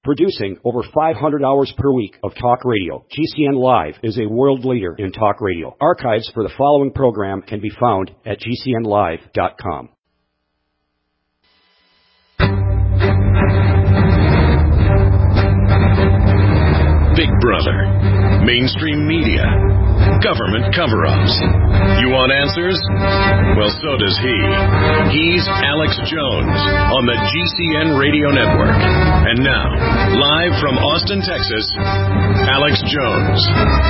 Producing over 500 hours per week of talk radio, GCN Live is a world leader in talk radio. Archives for the following program can be found at gcnlive.com. Big Brother, mainstream media, government cover-ups. You want answers? Well, so does he. He's Alex Jones on the GCN Radio Network. And now, live from Austin, Texas, Alex Jones.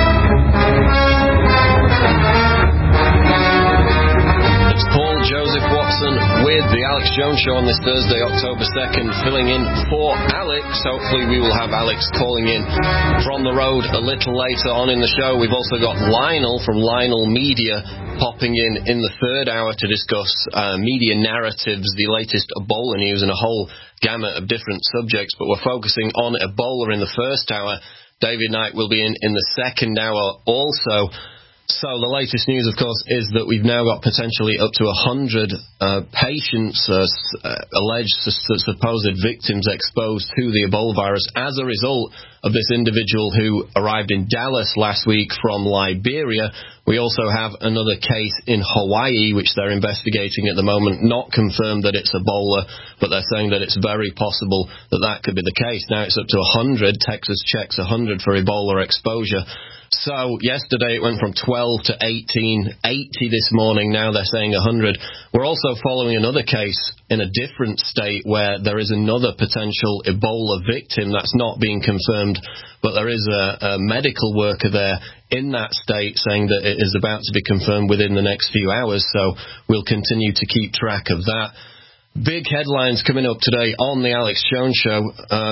It's Paul Joseph Watson with the Alex Jones Show on this Thursday, October 2nd, filling in for Alex. Hopefully we will have Alex calling in from the road a little later on in the show. We've also got Lionel from Lionel Media popping in the third hour to discuss media narratives, the latest Ebola news, and a whole gamut of different subjects. But we're focusing on Ebola in the first hour. David Knight will be in the second hour also. So the latest news, of course, is that we've now got potentially up to 100 patients, alleged supposed victims exposed to the Ebola virus as a result of this individual who arrived in Dallas last week from Liberia. We also have another case in Hawaii, which they're investigating at the moment. Not confirmed that it's Ebola, but they're saying that it's very possible that that could be the case. Now it's up to 100. Texas checks 100 for Ebola exposure. So yesterday it went from 12 to 18, 80 this morning. Now they're saying 100. We're also following another case in a different state where there is another potential Ebola victim. That's not being confirmed, but there is a medical worker there in that state saying that it is about to be confirmed within the next few hours. So we'll continue to keep track of that. Big headlines coming up today on the Alex Jones Show.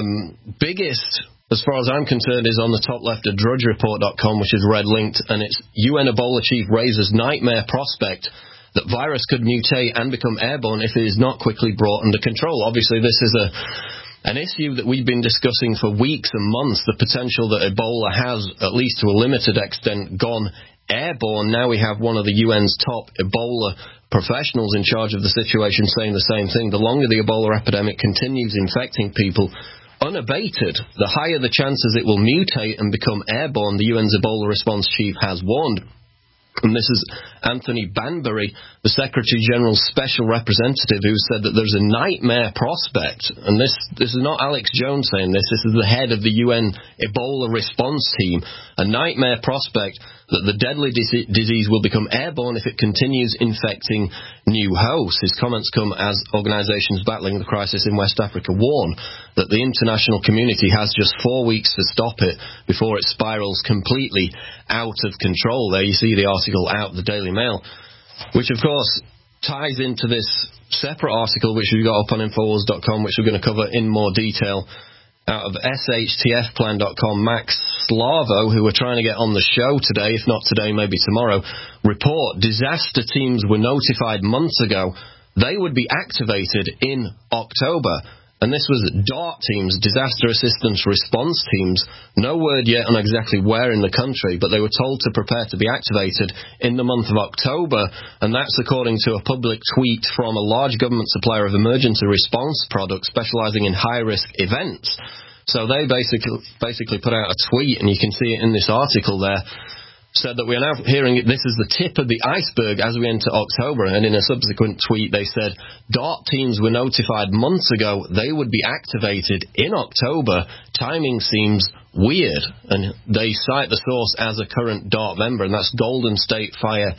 Biggest, as far as I'm concerned, is on the top left of drudgereport.com, which is red-linked, and it's UN Ebola chief raises nightmare prospect that virus could mutate and become airborne if it is not quickly brought under control. Obviously, this is an issue that we've been discussing for weeks and months, the potential that Ebola has, at least to a limited extent, gone airborne. Now we have one of the UN's top Ebola professionals in charge of the situation saying the same thing. The longer the Ebola epidemic continues infecting people unabated, the higher the chances it will mutate and become airborne, the UN's Ebola response chief has warned. And this is Anthony Banbury, the Secretary General's special representative, who said that there's a nightmare prospect. And this is not Alex Jones saying this. This is the head of the UN Ebola response team. A nightmare prospect that the deadly disease will become airborne if it continues infecting new hosts. His comments come as organisations battling the crisis in West Africa warn that the international community has just 4 weeks to stop it before it spirals completely out of control. There you see the article out of the Daily Mail, which of course ties into this separate article which we've got up on Infowars.com, which we're going to cover in more detail, out of SHTFplan.com. Max Slavo, who we're trying to get on the show today, if not today, maybe tomorrow, report disaster teams were notified months ago they would be activated in October. And this was DART teams, Disaster Assistance Response Teams. No word yet on exactly where in the country, but they were told to prepare to be activated in the month of October. And that's according to a public tweet from a large government supplier of emergency response products specializing in high-risk events. So they basically put out a tweet, and you can see it in this article there, said that we are now hearing this is the tip of the iceberg as we enter October. And in a subsequent tweet they said DART teams were notified months ago they would be activated in October. Timing seems weird. And they cite the source as a current DART member, and that's Golden State Fire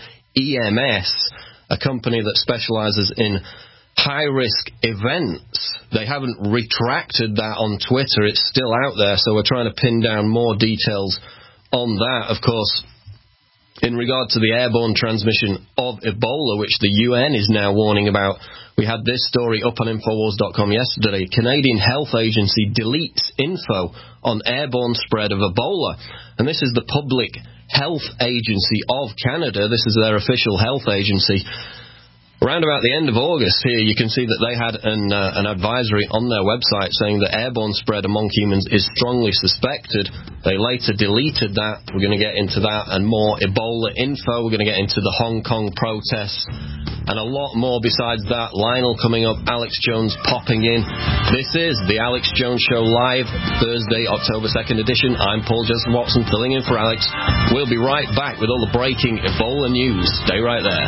EMS, a company that specializes in high-risk events. They haven't retracted that on Twitter. It's still out there, so we're trying to pin down more details on that. Of course, in regard to the airborne transmission of Ebola, which the UN is now warning about, we had this story up on Infowars.com yesterday. Canadian Health Agency deletes info on airborne spread of Ebola. And this is the Public Health Agency of Canada. This is their official health agency. Around about the end of August here, you can see that they had an advisory on their website saying that airborne spread among humans is strongly suspected. They later deleted that. We're going to get into that and more Ebola info. We're going to get into the Hong Kong protests and a lot more besides that. Lionel coming up, Alex Jones popping in. This is the Alex Jones Show live, Thursday, October 2nd edition. I'm Paul Joseph Watson, filling in for Alex. We'll be right back with all the breaking Ebola news. Stay right there.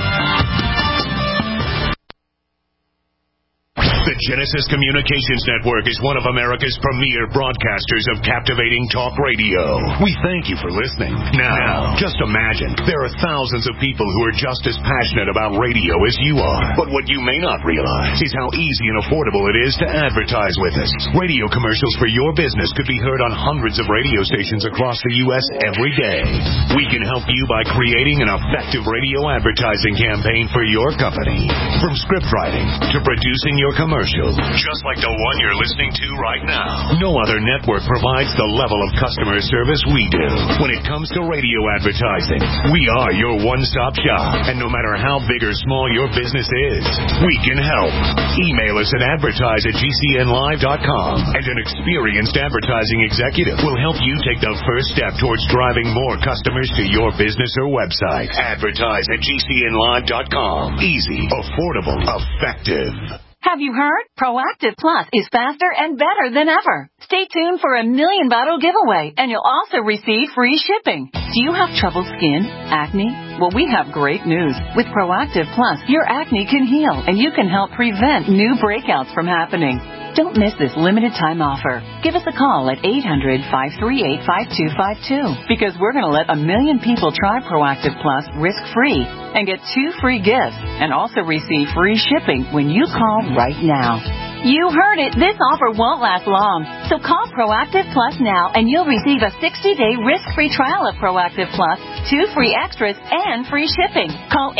The Genesis Communications Network is one of America's premier broadcasters of captivating talk radio. We thank you for listening. Now, just imagine, there are thousands of people who are just as passionate about radio as you are. But what you may not realize is how easy and affordable it is to advertise with us. Radio commercials for your business could be heard on hundreds of radio stations across the U.S. every day. We can help you by creating an effective radio advertising campaign for your company. From script writing to producing your commercial, just like the one you're listening to right now. No other network provides the level of customer service we do. When it comes to radio advertising, we are your one-stop shop. And no matter how big or small your business is, we can help. Email us at advertise@gcnlive.com, and an experienced advertising executive will help you take the first step towards driving more customers to your business or website. Advertise@gcnlive.com. Easy, affordable, effective. Have you heard? Proactive Plus is faster and better than ever. Stay tuned for a $1 million bottle giveaway, and you'll also receive free shipping. Do you have troubled skin? Acne? Well, we have great news. With Proactive Plus, your acne can heal, and you can help prevent new breakouts from happening. Don't miss this limited time offer. Give us a call at 800-538-5252 because we're going to let 1 million people try Proactive Plus risk-free and get 2 free gifts and also receive free shipping when you call right now. You heard it. This offer won't last long. So call Proactive Plus now and you'll receive a 60-day risk-free trial of Proactive Plus, 2 free extras, and free shipping. Call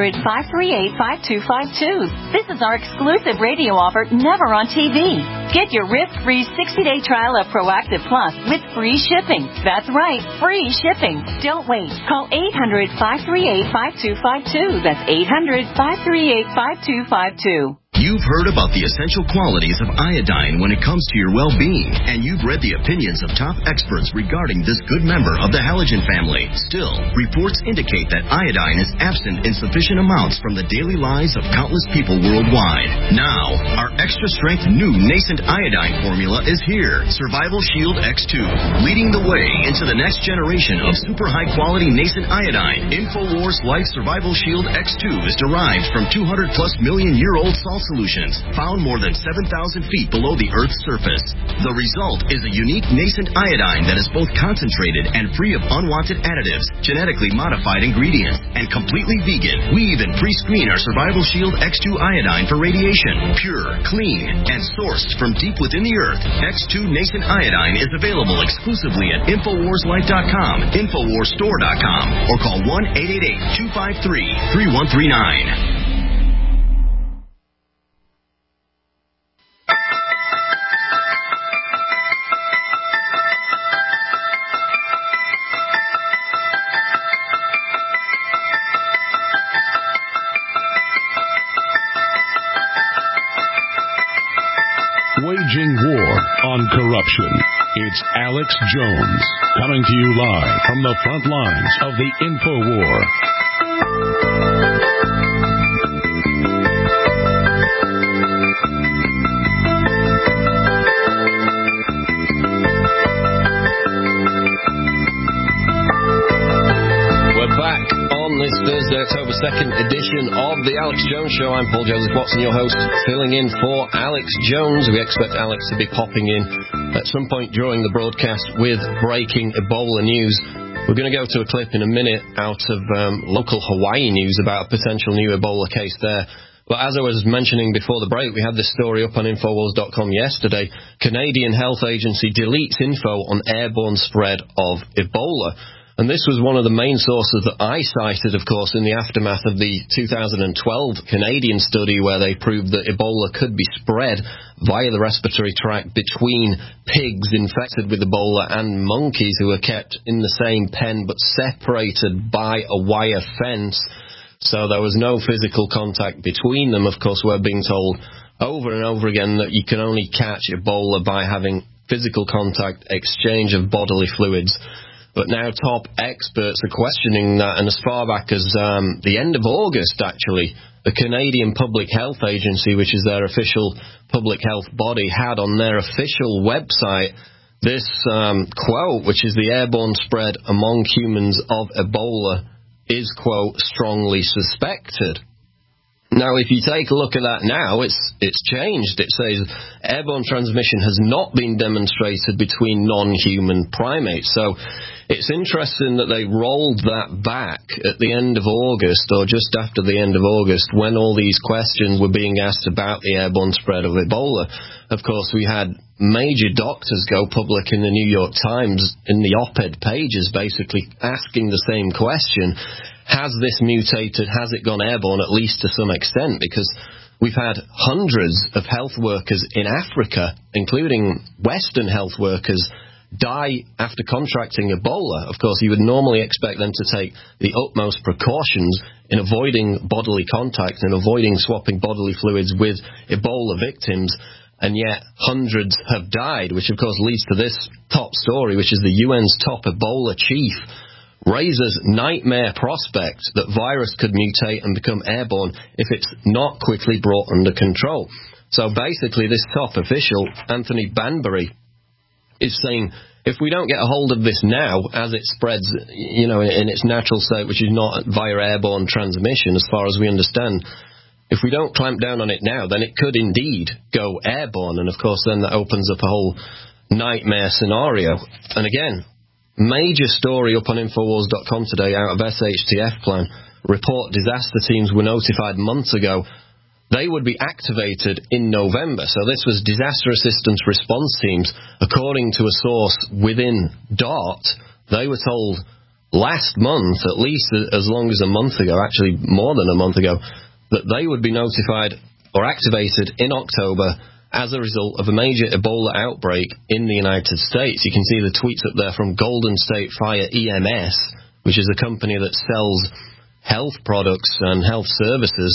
800-538-5252. This is our exclusive radio offer, never on TV. Get your risk-free 60-day trial of Proactive Plus with free shipping. That's right, free shipping. Don't wait. Call 800-538-5252. That's 800-538-5252. You've heard about the essential qualities of iodine when it comes to your well-being, and you've read the opinions of top experts regarding this good member of the halogen family. Still, reports indicate that iodine is absent in sufficient amounts from the daily lives of countless people worldwide. Now, our extra-strength new nascent iodine formula is here, Survival Shield X2, leading the way into the next generation of super high-quality nascent iodine. InfoWars Life Survival Shield X2 is derived from 200-plus million-year-old salt solutions found more than 7,000 feet below the Earth's surface. The result is a unique nascent iodine that is both concentrated and free of unwanted additives, genetically modified ingredients, and completely vegan. We even pre-screen our Survival Shield X2 iodine for radiation. Pure, clean, and sourced from deep within the Earth, X2 nascent iodine is available exclusively at InfoWarsLife.com, InfoWarsStore.com, or call 1-888-253-3139. Waging war on corruption. It's Alex Jones coming to you live from the front lines of the InfoWar. We're back on this Thursday, October 2nd edition of the Alex Jones Show. I'm Paul Joseph Watson, your host, filling in for Alex Jones. We expect Alex to be popping in at some point during the broadcast with breaking Ebola news. We're going to go to a clip in a minute out of local Hawaii news about a potential new Ebola case there. But as I was mentioning before the break, we had this story up on Infowars.com yesterday. Canadian Health Agency deletes info on airborne spread of Ebola. And this was one of the main sources that I cited, of course, in the aftermath of the 2012 Canadian study where they proved that Ebola could be spread via the respiratory tract between pigs infected with Ebola and monkeys who were kept in the same pen but separated by a wire fence. So there was no physical contact between them. Of course, we're being told over and over again that you can only catch Ebola by having physical contact, exchange of bodily fluids. But now top experts are questioning that, and as far back as the end of August, actually, the Canadian Public Health Agency, which is their official public health body, had on their official website this quote, which is the airborne spread among humans of Ebola is, quote, strongly suspected. Now, if you take a look at that now, it's changed. It says airborne transmission has not been demonstrated between non-human primates. So it's interesting that they rolled that back at the end of August, or just after the end of August, when all these questions were being asked about the airborne spread of Ebola. Of course, we had major doctors go public in the New York Times in the op-ed pages basically asking the same question. Has this mutated? Has it gone airborne, at least to some extent? Because we've had hundreds of health workers in Africa, including Western health workers, die after contracting Ebola. Of course, you would normally expect them to take the utmost precautions in avoiding bodily contact and avoiding swapping bodily fluids with Ebola victims, and yet hundreds have died, which of course leads to this top story, which is the UN's top Ebola chief raises nightmare prospect that virus could mutate and become airborne if it's not quickly brought under control. So basically, this top official, Anthony Banbury, is saying if we don't get a hold of this now, as it spreads, in its natural state, which is not via airborne transmission, as far as we understand, if we don't clamp down on it now, then it could indeed go airborne, and of course then that opens up a whole nightmare scenario. And again, major story up on Infowars.com today out of SHTF plan. Report disaster teams were notified months ago they would be activated in November. So this was disaster assistance response teams. According to a source within DART, they were told last month, at least as long as a month ago, actually more than a month ago, that they would be notified or activated in October as a result of a major Ebola outbreak in the United States. You can see the tweets up there from Golden State Fire EMS, which is a company that sells health products and health services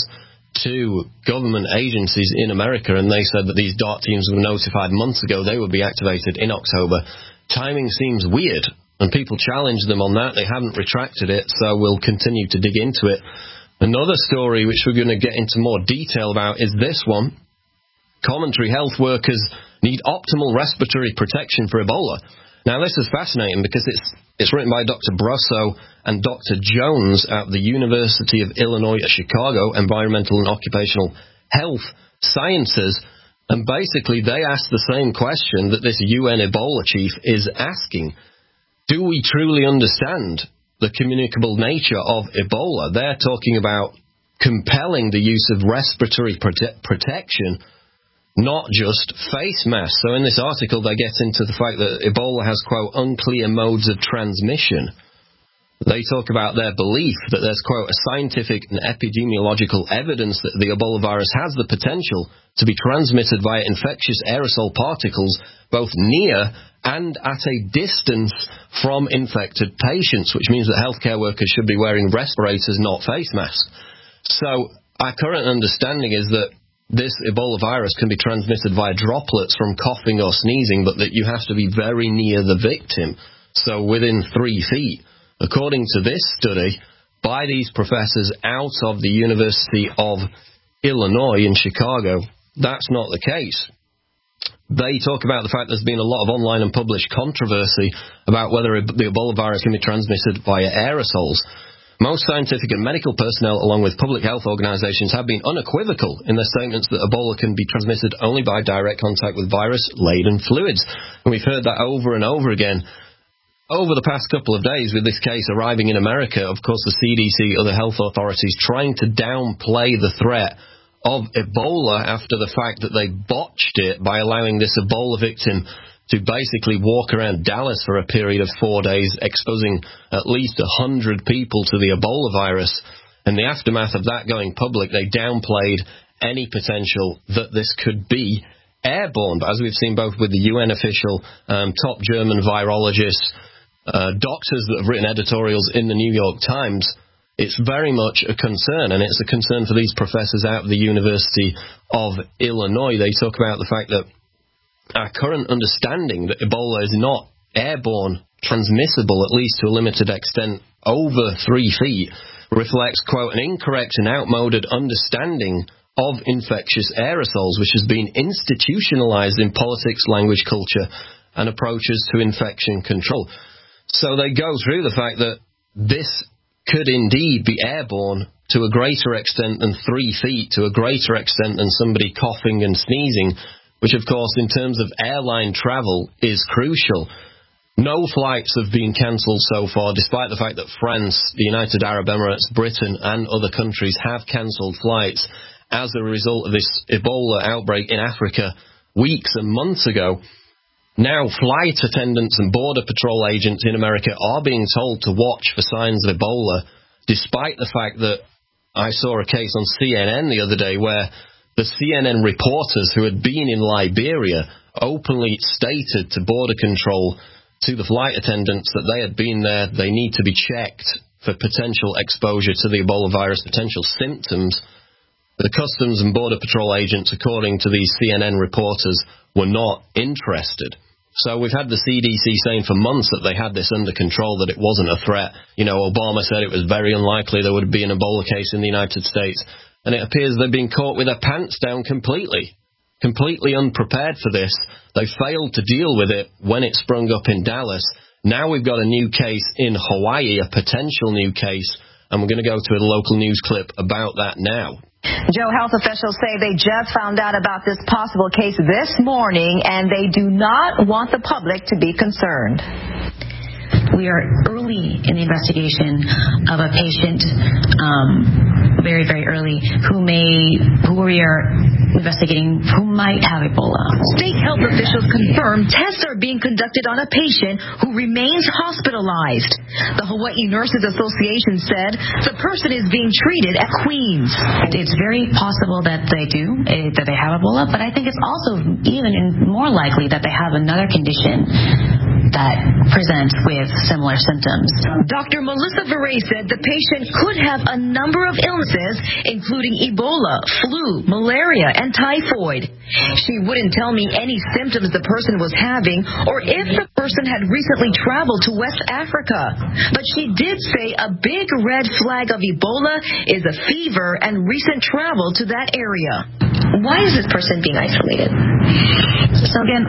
to government agencies in America, and they said that these DART teams were notified months ago they would be activated in October. Timing seems weird, and people challenged them on that. They haven't retracted it, so we'll continue to dig into it. Another story which we're going to get into more detail about is this one. Commentary: health workers need optimal respiratory protection for Ebola. Now, this is fascinating because it's written by Dr. Brosso and Dr. Jones at the University of Illinois at Chicago, Environmental and Occupational Health Sciences, and basically they ask the same question that this UN Ebola chief is asking. Do we truly understand the communicable nature of Ebola? They're talking about compelling the use of respiratory protection, not just face masks. So in this article, they get into the fact that Ebola has, quote, unclear modes of transmission. They talk about their belief that there's, quote, a scientific and epidemiological evidence that the Ebola virus has the potential to be transmitted via infectious aerosol particles both near and at a distance from infected patients, which means that healthcare workers should be wearing respirators, not face masks. So our current understanding is that this Ebola virus can be transmitted via droplets from coughing or sneezing, but that you have to be very near the victim, so within 3 feet. According to this study by these professors out of the University of Illinois in Chicago, that's not the case. They talk about the fact there's been a lot of online and published controversy about whether the Ebola virus can be transmitted via aerosols. Most scientific and medical personnel, along with public health organizations, have been unequivocal in their statements that Ebola can be transmitted only by direct contact with virus-laden fluids. And we've heard that over and over again. Over the past couple of days, with this case arriving in America, of course, the CDC, other health authorities, trying to downplay the threat of Ebola after the fact that they botched it by allowing this Ebola victim to basically walk around Dallas for a period of 4 days, exposing at least 100 people to the Ebola virus. In the aftermath of that going public, they downplayed any potential that this could be airborne. But as we've seen both with the UN official, top German virologists, doctors that have written editorials in the New York Times, it's very much a concern, and it's a concern for these professors out of the University of Illinois. They talk about the fact that our current understanding that Ebola is not airborne, transmissible, at least to a limited extent, over 3 feet, reflects, quote, an incorrect and outmoded understanding of infectious aerosols, which has been institutionalized in politics, language, culture, and approaches to infection control. So they go through the fact that this could indeed be airborne to a greater extent than 3 feet, to a greater extent than somebody coughing and sneezing, which, of course, in terms of airline travel, is crucial. No flights have been cancelled so far, despite the fact that France, the United Arab Emirates, Britain, and other countries have cancelled flights as a result of this Ebola outbreak in Africa weeks and months ago. Now, flight attendants and border patrol agents in America are being told to watch for signs of Ebola, despite the fact that I saw a case on CNN the other day where the CNN reporters who had been in Liberia openly stated to border control, to the flight attendants, that they had been there, they need to be checked for potential exposure to the Ebola virus, potential symptoms. The Customs and Border Patrol agents, according to these CNN reporters, were not interested. So we've had the CDC saying for months that they had this under control, that it wasn't a threat. You know, Obama said it was very unlikely there would be an Ebola case in the United States. And it appears they've been caught with their pants down completely unprepared for this. They failed to deal with it when it sprung up in Dallas. Now we've got a new case in Hawaii, a potential new case, and we're going to go to a local news clip about that now. Joe, health officials say they just found out about this possible case this morning, and they do not want the public to be concerned. We are early in the investigation of a patient, very, very early, who we are investigating who might have Ebola. State health officials confirm tests are being conducted on a patient who remains hospitalized. The Hawaii Nurses Association said the person is being treated at Queens. It's very possible that they have Ebola, but I think it's also even more likely that they have another condition that presents with similar symptoms. Dr. Melissa Veray said the patient could have a number of illnesses, including Ebola, flu, malaria, and typhoid. She wouldn't tell me any symptoms the person was having or if the person had recently traveled to West Africa. But she did say a big red flag of Ebola is a fever and recent travel to that area. Why is this person being isolated? So again,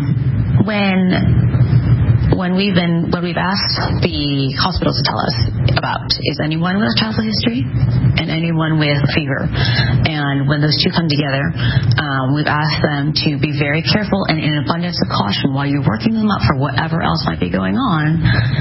when we've asked the hospitals to tell us about is anyone with a travel history and anyone with fever, and when those two come together, we've asked them to be very careful and in abundance of caution while you're working them up for whatever else might be going on.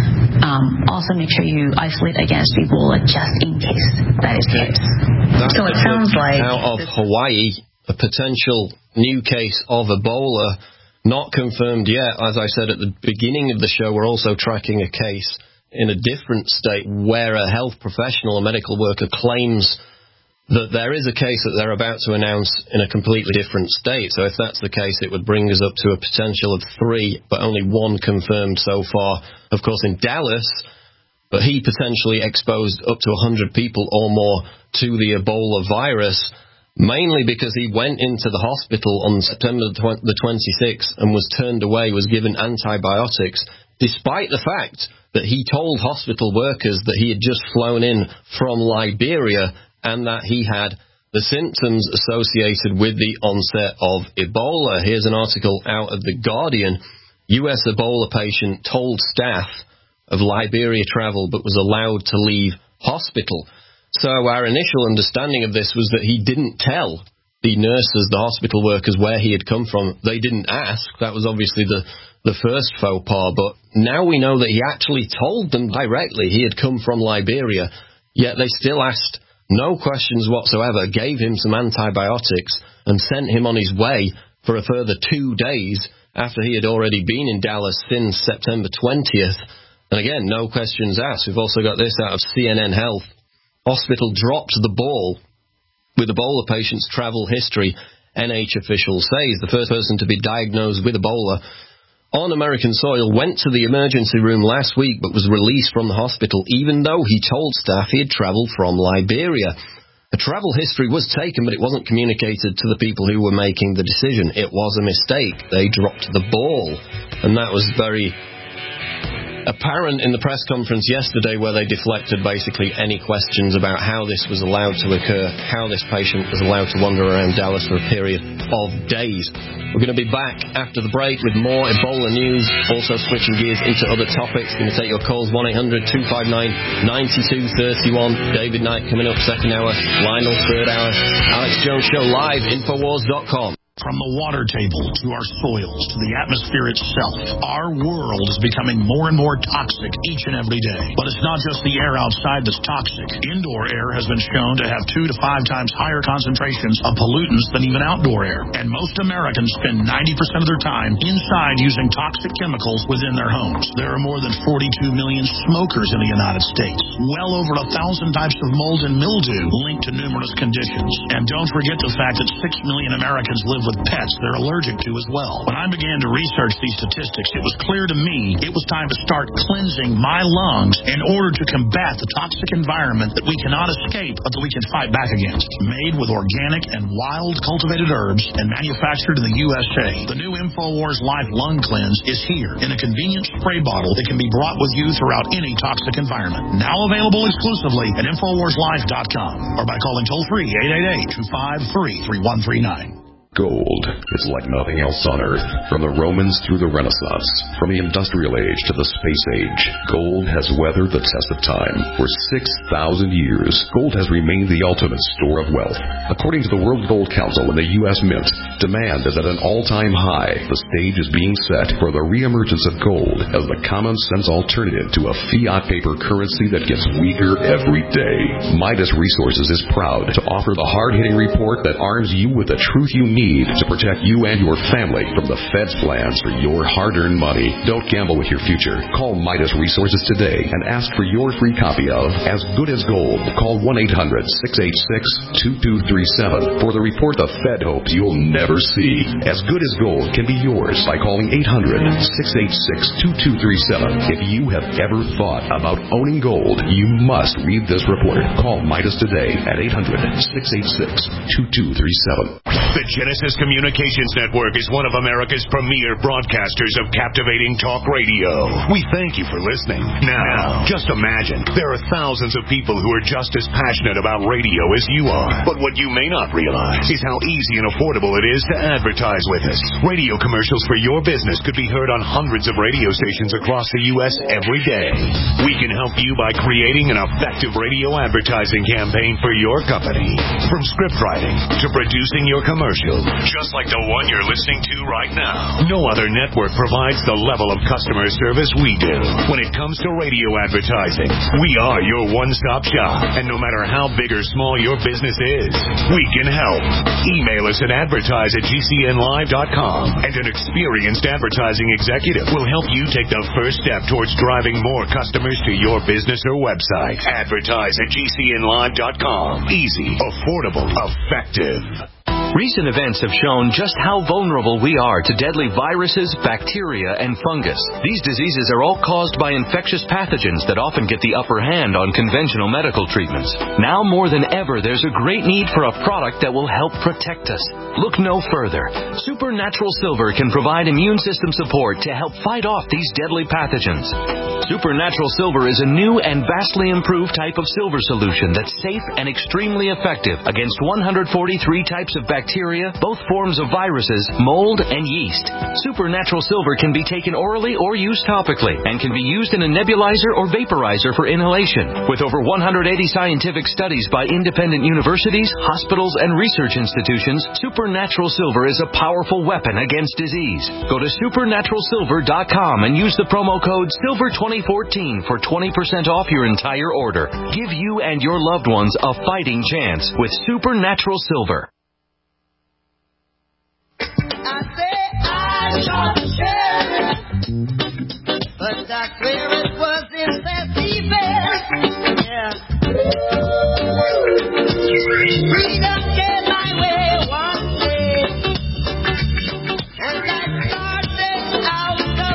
Also make sure you isolate against Ebola just in case that is the case. So it sounds like out of Hawaii, a potential new case of Ebola. Not confirmed yet. As I said at the beginning of the show, we're also tracking a case in a different state where a health professional, a medical worker, claims that there is a case that they're about to announce in a completely different state. So if that's the case, it would bring us up to a potential of 3, but only 1 confirmed so far, of course, in Dallas. But he potentially exposed up to 100 people or more to the Ebola virus, mainly because he went into the hospital on September the 26th and was turned away, was given antibiotics, despite the fact that he told hospital workers that he had just flown in from Liberia and that he had the symptoms associated with the onset of Ebola. Here's an article out of The Guardian. U.S. Ebola patient told staff of Liberia travel but was allowed to leave hospital. So our initial understanding of this was that he didn't tell the nurses, the hospital workers, where he had come from. They didn't ask. That was obviously the first faux pas. But now we know that he actually told them directly he had come from Liberia, yet they still asked no questions whatsoever, gave him some antibiotics, and sent him on his way for a further 2 days after he had already been in Dallas since September 20th. And again, no questions asked. We've also got this out of CNN Health. Hospital dropped the ball with Ebola patient's travel history, NH official says. The first person to be diagnosed with Ebola on American soil, went to the emergency room last week but was released from the hospital even though he told staff he had travelled from Liberia. A travel history was taken, but it wasn't communicated to the people who were making the decision. It was a mistake. They dropped the ball. And that was very apparent in the press conference yesterday, where they deflected basically any questions about how this was allowed to occur, how this patient was allowed to wander around Dallas for a period of days. We're going to be back after the break with more Ebola news, also switching gears into other topics. Going to take your calls, 1-800-259-9231. David Knight coming up, second hour. Lionel, third hour. Alex Jones Show live, Infowars.com. From the water table to our soils to the atmosphere itself, our world is becoming more and more toxic each and every day. But it's not just the air outside that's toxic. Indoor air has been shown to have 2 to 5 times higher concentrations of pollutants than even outdoor air. And most Americans spend 90% of their time inside using toxic chemicals within their homes. There are more than 42 million smokers in the United States. Well over 1,000 types of mold and mildew linked to numerous conditions. And don't forget the fact that 6 million Americans live with pets they're allergic to as well. When I began to research these statistics, it was clear to me it was time to start cleansing my lungs in order to combat the toxic environment that we cannot escape but that we can fight back against. Made with organic and wild cultivated herbs and manufactured in the USA, the new InfoWars Life Lung Cleanse is here in a convenient spray bottle that can be brought with you throughout any toxic environment. Now available exclusively at InfoWarsLife.com or by calling toll-free 888-253-3139. Gold is like nothing else on Earth. From the Romans through the Renaissance, from the Industrial Age to the Space Age, gold has weathered the test of time. For 6,000 years, gold has remained the ultimate store of wealth. According to the World Gold Council and the U.S. Mint, demand is at an all-time high. The stage is being set for the reemergence of gold as the common-sense alternative to a fiat paper currency that gets weaker every day. Midas Resources is proud to offer the hard-hitting report that arms you with the truth you need to protect you and your family from the Fed's plans for your hard-earned money. Don't gamble with your future. Call Midas Resources today and ask for your free copy of As Good as Gold. Call 1-800-686-2237 for the report the Fed hopes you'll never see. As Good as Gold can be yours by calling 800-686-2237. If you have ever thought about owning gold, you must read this report. Call Midas today at 800-686-2237. The Genesis Communications Network is one of America's premier broadcasters of captivating talk radio. We thank you for listening. Now, just imagine, there are thousands of people who are just as passionate about radio as you are. But what you may not realize is how easy and affordable it is to advertise with us. Radio commercials for your business could be heard on hundreds of radio stations across the U.S. every day. We can help you by creating an effective radio advertising campaign for your company. From script writing to producing your commercial, just like the one you're listening to right now. No other network provides the level of customer service we do. When it comes to radio advertising, we are your one-stop shop. And no matter how big or small your business is, we can help. Email us at advertise@gcnlive.com, and an experienced advertising executive will help you take the first step towards driving more customers to your business or website. Advertise@gcnlive.com. Easy, affordable, effective. Recent events have shown just how vulnerable we are to deadly viruses, bacteria, and fungus. These diseases are all caused by infectious pathogens that often get the upper hand on conventional medical treatments. Now more than ever, there's a great need for a product that will help protect us. Look no further. Supernatural Silver can provide immune system support to help fight off these deadly pathogens. Supernatural Silver is a new and vastly improved type of silver solution that's safe and extremely effective against 143 types of bacteria, both forms of viruses, mold, and yeast. Supernatural Silver can be taken orally or used topically and can be used in a nebulizer or vaporizer for inhalation. With over 180 scientific studies by independent universities, hospitals, and research institutions, Supernatural Silver is a powerful weapon against disease. Go to supernaturalsilver.com and use the promo code SILVER2014 for 20% off your entire order. Give you and your loved ones a fighting chance with Supernatural Silver. I say I shot the sheriff, but I swear it was in that defense. Yeah. Freedom came my way one day, and I started out the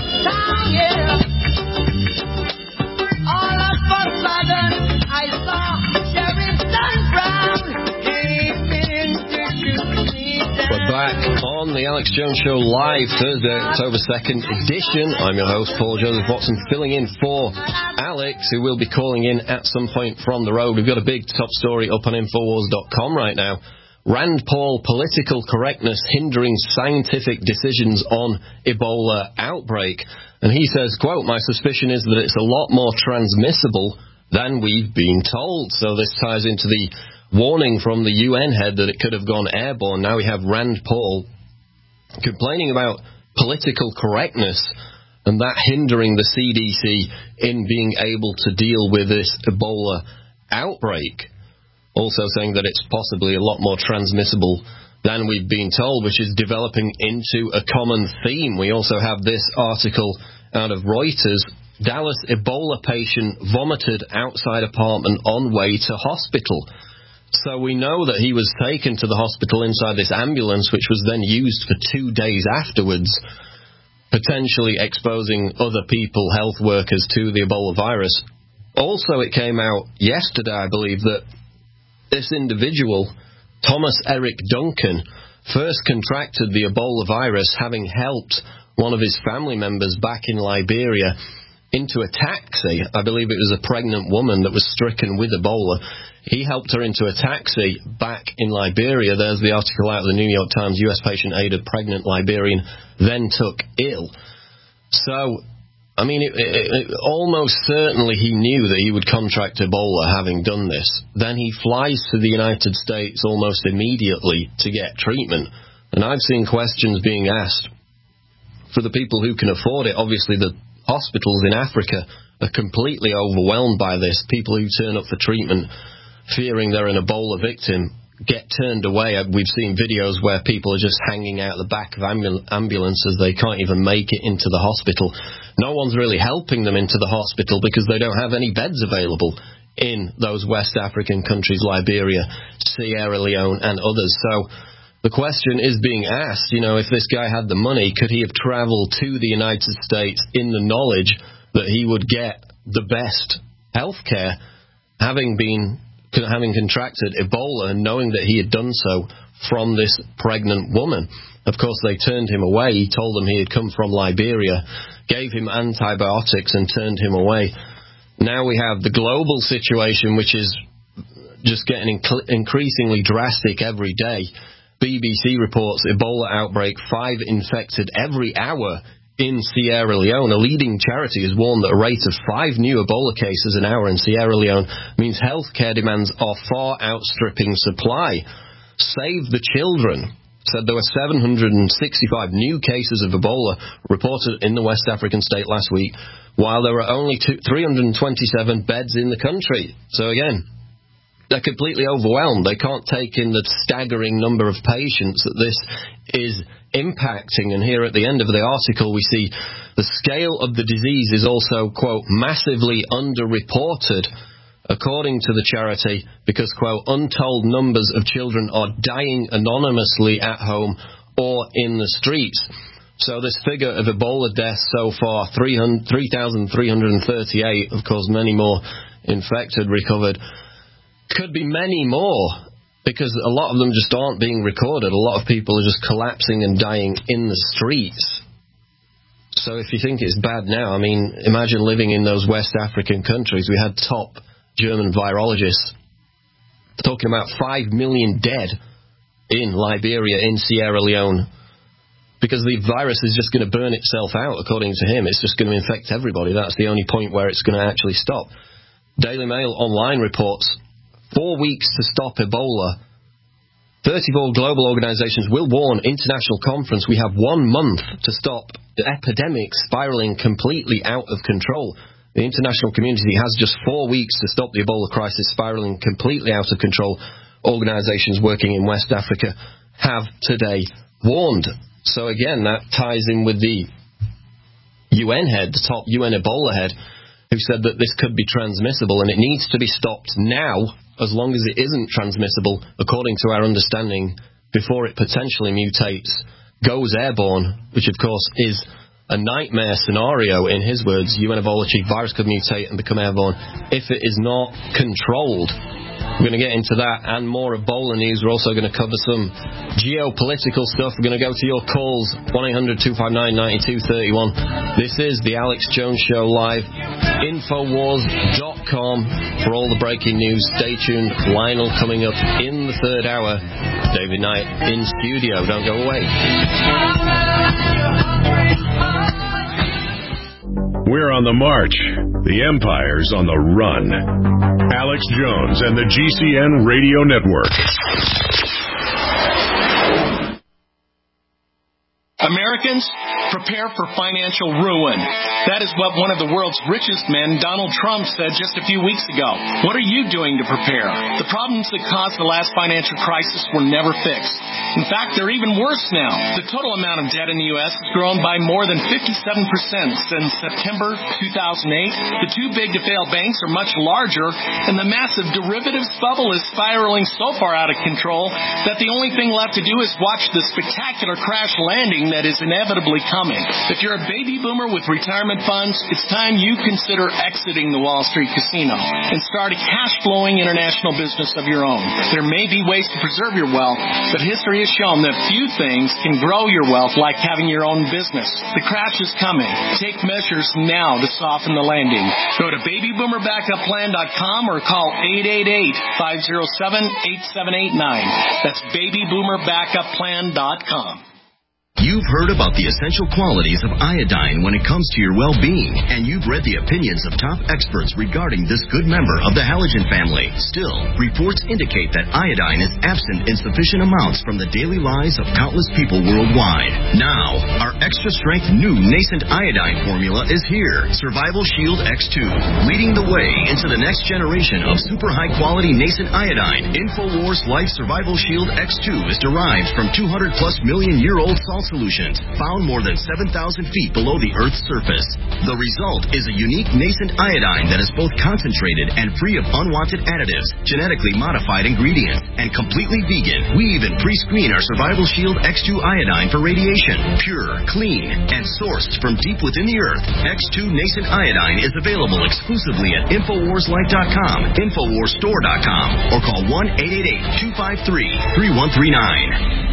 Alex Jones Show live, Thursday, October 2nd edition. I'm your host, Paul Joseph Watson, filling in for Alex, who will be calling in at some point from the road. We've got a big top story up on Infowars.com right now. Rand Paul, political correctness hindering scientific decisions on Ebola outbreak. And he says, quote, "My suspicion is that it's a lot more transmissible than we've been told." So this ties into the warning from the UN head that it could have gone airborne. Now we have Rand Paul complaining about political correctness and that hindering the CDC in being able to deal with this Ebola outbreak. Also saying that it's possibly a lot more transmissible than we've been told, which is developing into a common theme. We also have this article out of Reuters. Dallas Ebola patient vomited outside apartment on way to hospital. So we know that he was taken to the hospital inside this ambulance, which was then used for 2 days afterwards, potentially exposing other people, health workers, to the Ebola virus. Also, it came out yesterday, I believe, that this individual, Thomas Eric Duncan, first contracted the Ebola virus, having helped one of his family members back in Liberia into a taxi. I believe it was a pregnant woman that was stricken with Ebola. He helped her into a taxi back in Liberia. There's the article out of the New York Times. U.S. patient aided pregnant Liberian, then took ill. So, I mean, it almost certainly he knew that he would contract Ebola having done this. Then he flies to the United States almost immediately to get treatment. And I've seen questions being asked for the people who can afford it. Obviously, the hospitals in Africa are completely overwhelmed by this. People who turn up for treatment fearing they're an Ebola victim get turned away. We've seen videos where people are just hanging out the back of ambulances. They can't even make it into the hospital. No one's really helping them into the hospital because they don't have any beds available in those West African countries, Liberia, Sierra Leone, and others. So the question is being asked, you know, if this guy had the money, could he have traveled to the United States in the knowledge that he would get the best health care, having contracted Ebola and knowing that he had done so from this pregnant woman? Of course, they turned him away. He told them he had come from Liberia, gave him antibiotics and turned him away. Now we have the global situation, which is just getting increasingly drastic every day. BBC reports Ebola outbreak, 5 infected every hour in Sierra Leone. A leading charity has warned that a rate of 5 new Ebola cases an hour in Sierra Leone means healthcare demands are far outstripping supply. Save the Children said there were 765 new cases of Ebola reported in the West African state last week, while there were only 327 beds in the country. So again, they're completely overwhelmed. They can't take in the staggering number of patients that this is impacting. And here at the end of the article, we see the scale of the disease is also, quote, massively underreported, according to the charity, because, quote, untold numbers of children are dying anonymously at home or in the streets. So this figure of Ebola deaths so far, 3,338, of course, many more infected, recovered, could be many more, because a lot of them just aren't being recorded. A lot of people are just collapsing and dying in the streets. So if you think it's bad now, I mean, imagine living in those West African countries. We had top German virologists talking about 5 million dead in Liberia, in Sierra Leone, because the virus is just going to burn itself out, according to him. It's just going to infect everybody. That's the only point where it's going to actually stop. Daily Mail Online reports 4 weeks to stop Ebola. 34 global organizations will warn international conference we have 1 month to stop the epidemic spiraling completely out of control. The international community has just 4 weeks to stop the Ebola crisis spiraling completely out of control. Organizations working in West Africa have today warned. So again, that ties in with the UN head, the top UN Ebola head, who said that this could be transmissible and it needs to be stopped now, as long as it isn't transmissible, according to our understanding, before it potentially mutates, goes airborne, which of course is a nightmare scenario in his words. UN Ebola chief, virus could mutate and become airborne if it is not controlled. We're going to get into that and more Ebola news. We're also going to cover some geopolitical stuff. We're going to go to your calls, 1-800-259-9231. This is the Alex Jones Show live, Infowars.com for all the breaking news. Stay tuned. Lionel coming up in the third hour. David Knight in studio. Don't go away. We're on the march. The Empire's on the run. Alex Jones and the GCN Radio Network. Americans, prepare for financial ruin. That is what one of the world's richest men, Donald Trump, said just a few weeks ago. What are you doing to prepare? The problems that caused the last financial crisis were never fixed. In fact, they're even worse now. The total amount of debt in the U.S. has grown by more than 57% since September 2008. The too big to fail banks are much larger, and the massive derivatives bubble is spiraling so far out of control that the only thing left to do is watch the spectacular crash landing that is inevitably coming. If you're a baby boomer with retirement funds, it's time you consider exiting the Wall Street casino and start a cash-flowing international business of your own. There may be ways to preserve your wealth, but history has shown that few things can grow your wealth like having your own business. The crash is coming. Take measures now to soften the landing. Go to babyboomerbackupplan.com or call 888-507-8789. That's babyboomerbackupplan.com. You've heard about the essential qualities of iodine when it comes to your well-being, and you've read the opinions of top experts regarding this good member of the halogen family. Still, reports indicate that iodine is absent in sufficient amounts from the daily lives of countless people worldwide. Now, our extra-strength new nascent iodine formula is here, Survival Shield X2, leading the way into the next generation of super high-quality nascent iodine. InfoWars Life Survival Shield X2 is derived from 200-plus million-year-old salt solutions found more than 7,000 feet below the Earth's surface. The result is a unique nascent iodine that is both concentrated and free of unwanted additives, genetically modified ingredients, and completely vegan. We even pre-screen our Survival Shield X2 iodine for radiation. Pure, clean, and sourced from deep within the Earth. X2 nascent iodine is available exclusively at InfoWarsLife.com, InfoWarsStore.com, or call 1-888-253-3139.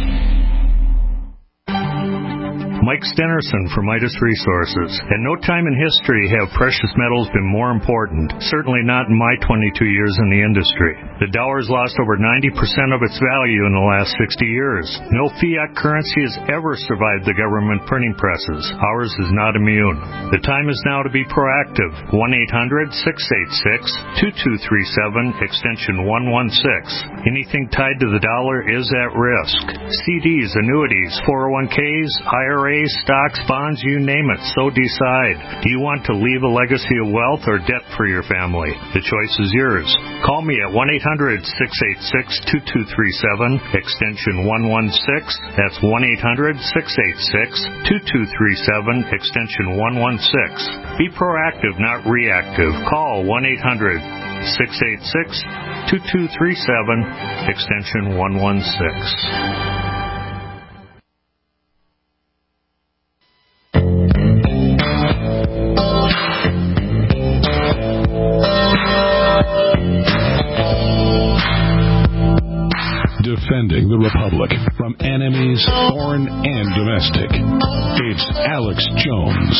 Mike Stenerson for Midas Resources. At no time in history have precious metals been more important, certainly not in my 22 years in the industry. The dollar has lost over 90% of its value in the last 60 years. No fiat currency has ever survived the government printing presses. Ours is not immune. The time is now to be proactive. 1-800-686-2237, extension 116. Anything tied to the dollar is at risk. CDs, annuities, 401ks, IRAs, stocks, bonds, you name it, so decide. Do you want to leave a legacy of wealth or debt for your family? The choice is yours. Call me at 1-800-686-2237, extension 116. That's 1-800-686-2237, extension 116. Be proactive, not reactive. Call 1-800-686-2237, extension 116. Defending the Republic from enemies, foreign and domestic. It's Alex Jones.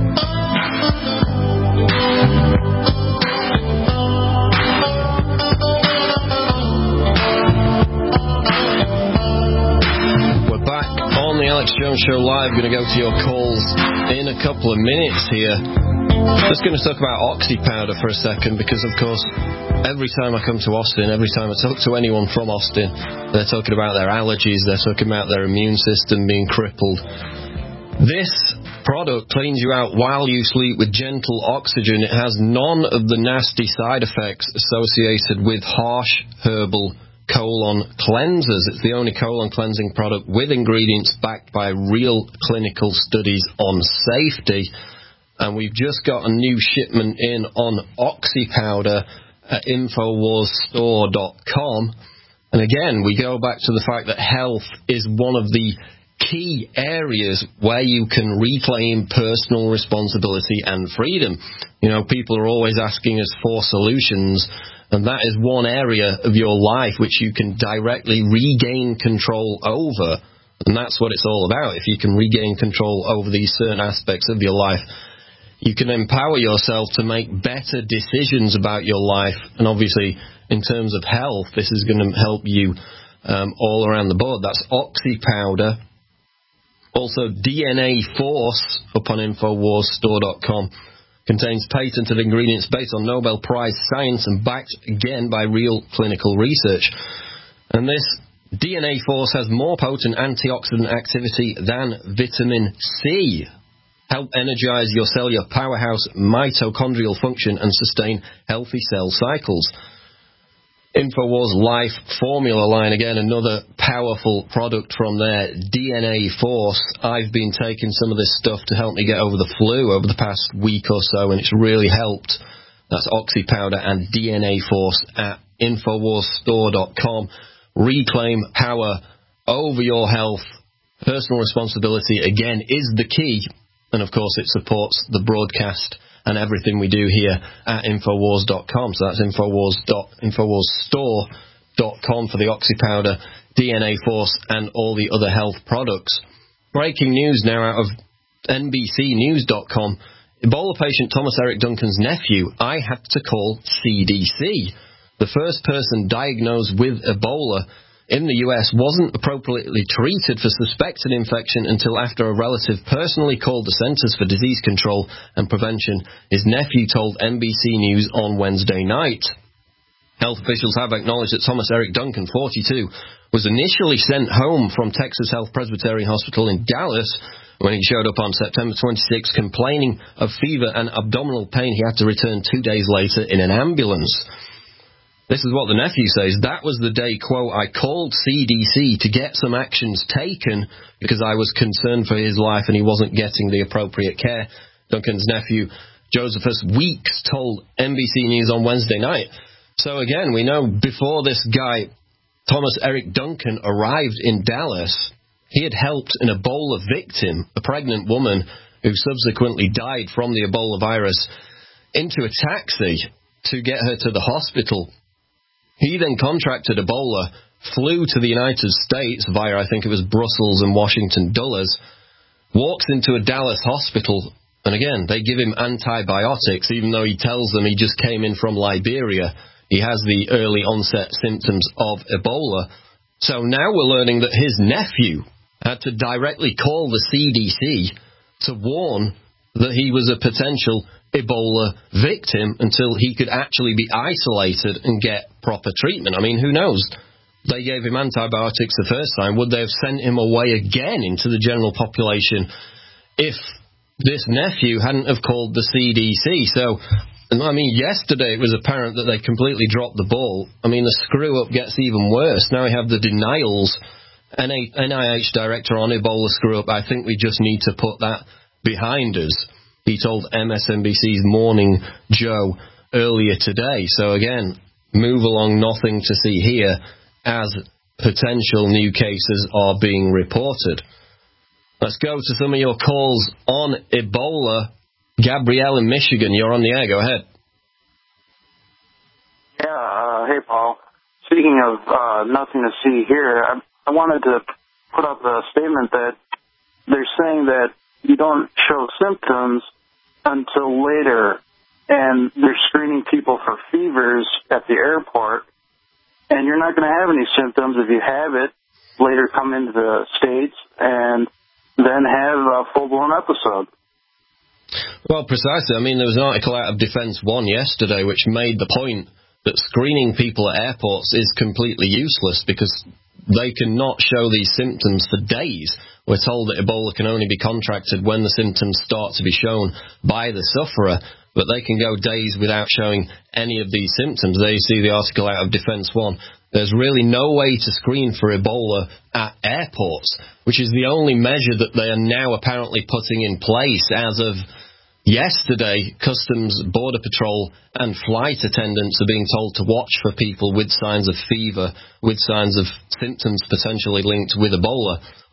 We're back on the Alex Jones Show Live. Going to go to your calls in a couple of minutes here. Just going to talk about oxy powder for a second, because of course every time I come to Austin, every time I talk to anyone from Austin, they're talking about their allergies, they're talking about their immune system being crippled. This product cleans you out while you sleep with gentle oxygen. It has none of the nasty side effects associated with harsh herbal colon cleansers. It's the only colon cleansing product with ingredients backed by real clinical studies on safety. And we've just got a new shipment in on oxy powder at InfoWarsStore.com. And again, we go back to the fact that health is one of the key areas where you can reclaim personal responsibility and freedom. You know, people are always asking us for solutions, and that is one area of your life which you can directly regain control over. And that's what it's all about. If you can regain control over these certain aspects of your life, you can empower yourself to make better decisions about your life. And obviously, in terms of health, this is going to help you all around the board. That's Oxy Powder. Also, DNA Force up on InfoWarsStore.com. Contains patented ingredients based on Nobel Prize science and backed again by real clinical research. And this DNA Force has more potent antioxidant activity than vitamin C. Help energize your cellular powerhouse mitochondrial function and sustain healthy cell cycles. InfoWars Life Formula line, again, another powerful product from there. DNA Force. I've been taking some of this stuff to help me get over the flu over the past week or so, and it's really helped. That's Oxy Powder and DNA Force at InfoWarsStore.com. Reclaim power over your health. Personal responsibility, again, is the key. And, of course, it supports the broadcast and everything we do here at Infowars.com. So that's InfoWarsStore.com for the Oxy Powder, DNA Force, and all the other health products. Breaking news now out of NBCnews.com. Ebola patient Thomas Eric Duncan's nephew, I had to call CDC. The first person diagnosed with Ebola in the U.S. wasn't appropriately treated for suspected infection until after a relative personally called the Centers for Disease Control and Prevention. His nephew told NBC News on Wednesday night. Health officials have acknowledged that Thomas Eric Duncan, 42, was initially sent home from Texas Health Presbyterian Hospital in Dallas. When he showed up on September 26, complaining of fever and abdominal pain, he had to return 2 days later in an ambulance. This is what the nephew says. That was the day, quote, I called CDC to get some actions taken because I was concerned for his life and he wasn't getting the appropriate care. Duncan's nephew, Josephus Weeks, told NBC News on Wednesday night. So again, we know before this guy, Thomas Eric Duncan, arrived in Dallas, he had helped an Ebola victim, a pregnant woman who subsequently died from the Ebola virus, into a taxi to get her to the hospital. He then contracted Ebola, flew to the United States via, I think it was Brussels and Washington Dulles, walks into a Dallas hospital, and again, they give him antibiotics, even though he tells them he just came in from Liberia. He has the early onset symptoms of Ebola. So now we're learning that his nephew had to directly call the CDC to warn that he was a potential Ebola victim until he could actually be isolated and get proper treatment. I mean, who knows? They gave him antibiotics the first time. Would they have sent him away again into the general population if this nephew hadn't have called the CDC? So, I mean, yesterday it was apparent that they completely dropped the ball. I mean, the screw-up gets even worse. Now we have the denials. NIH director on Ebola screw-up, I think we just need to put that behind us. He told MSNBC's Morning Joe earlier today. So again, move along, nothing to see here as potential new cases are being reported. Let's go to some of your calls on Ebola. Gabrielle in Michigan, you're on the air. Go ahead. Yeah, hey, Paul. Speaking of nothing to see here, I wanted to put up a statement that they're saying that you don't show symptoms until later, and they're screening people for fevers at the airport, and you're not going to have any symptoms if you have it, later come into the States, and then have a full-blown episode. Well, precisely. I mean, there was an article out of Defense One yesterday which made the point that screening people at airports is completely useless because they cannot show these symptoms for days. We're told that Ebola can only be contracted when the symptoms start to be shown by the sufferer, but they can go days without showing any of these symptoms. There you see the article out of Defense One. There's really no way to screen for Ebola at airports, which is the only measure that they are now apparently putting in place. As of yesterday, Customs, Border Patrol and flight attendants are being told to watch for people with signs of fever, with signs of symptoms potentially linked with Ebola.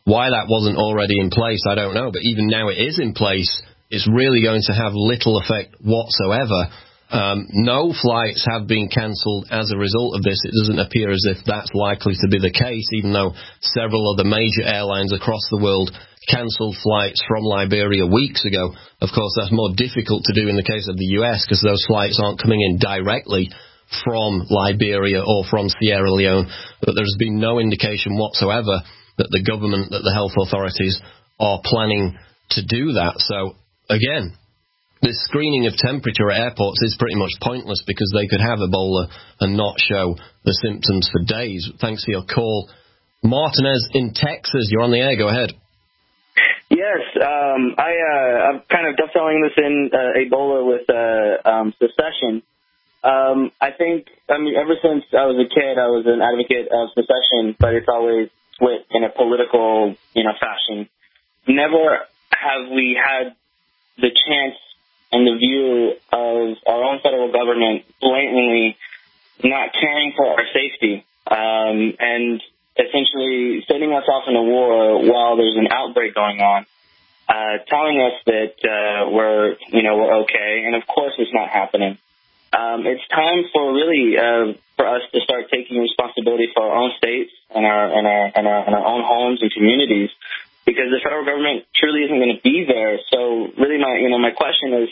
Why that wasn't already in place, I don't know. But even now it is in place, it's really going to have little effect whatsoever. No flights have been cancelled as a result of this. It doesn't appear as if that's likely to be the case, even though several of the major airlines across the world cancelled flights from Liberia weeks ago. Of course, that's more difficult to do in the case of the US because those flights aren't coming in directly from Liberia or from Sierra Leone. But there's been no indication whatsoever that the government, that the health authorities are planning to do that. So, again, this screening of temperature at airports is pretty much pointless because they could have Ebola and not show the symptoms for days. Thanks for your call. Martinez in Texas, you're on the air. Go ahead. Yes, I'm kind of dovetailing this in Ebola with secession. I think, ever since I was a kid, I was an advocate of secession, but it's always split in a political, fashion. Never have we had the chance and the view of our own federal government blatantly not caring for our safety, and essentially sending us off in a war while there's an outbreak going on, telling us that we're okay, and of course it's not happening. It's time for really for us to start taking responsibility for our own states and our own homes and communities, because the federal government truly isn't going to be there. So really, my question is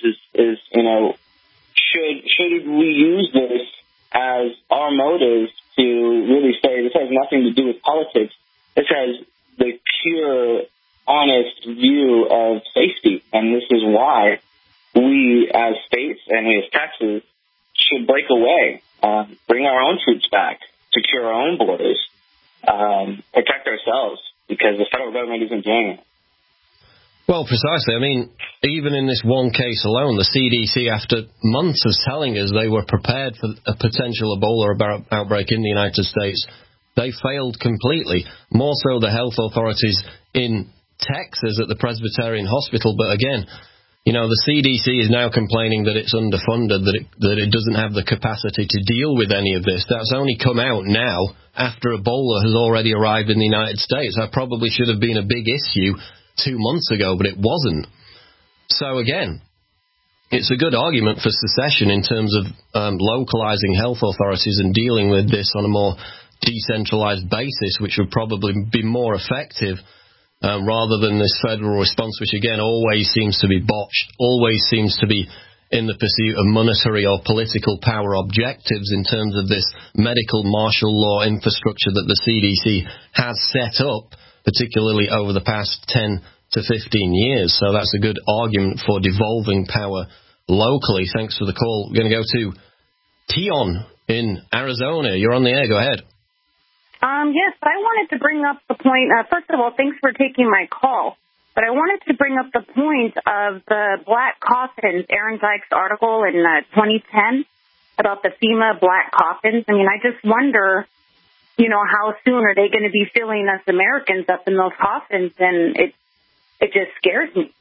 should we use this as our motive to really say this has nothing to do with politics? This has the pure, honest view of safety, and this is why we as states and we as Texas should break away, bring our own troops back, secure our own borders, protect ourselves, because the federal government isn't doing it. Well, precisely. Even in this one case alone, the CDC, after months of telling us they were prepared for a potential Ebola outbreak in the United States, they failed completely. More so the health authorities in Texas at the Presbyterian Hospital. But again, the CDC is now complaining that it's underfunded, that it doesn't have the capacity to deal with any of this. That's only come out now after Ebola has already arrived in the United States. That probably should have been a big issue 2 months ago, but it wasn't. So again, it's a good argument for secession in terms of localizing health authorities and dealing with this on a more decentralized basis, which would probably be more effective rather than this federal response, which again always seems to be botched, always seems to be in the pursuit of monetary or political power objectives in terms of this medical martial law infrastructure that the CDC has set up, particularly over the past 10 to 15 years. So that's a good argument for devolving power locally. Thanks for the call. We're going to go to Tion in Arizona. You're on the air. Go ahead. Yes, I wanted to bring up the point. First of all, thanks for taking my call. But I wanted to bring up the point of the black coffins, Aaron Dykes' article in 2010 about the FEMA black coffins. I just wonder, how soon are they going to be filling us Americans up in those coffins? And it just scares me.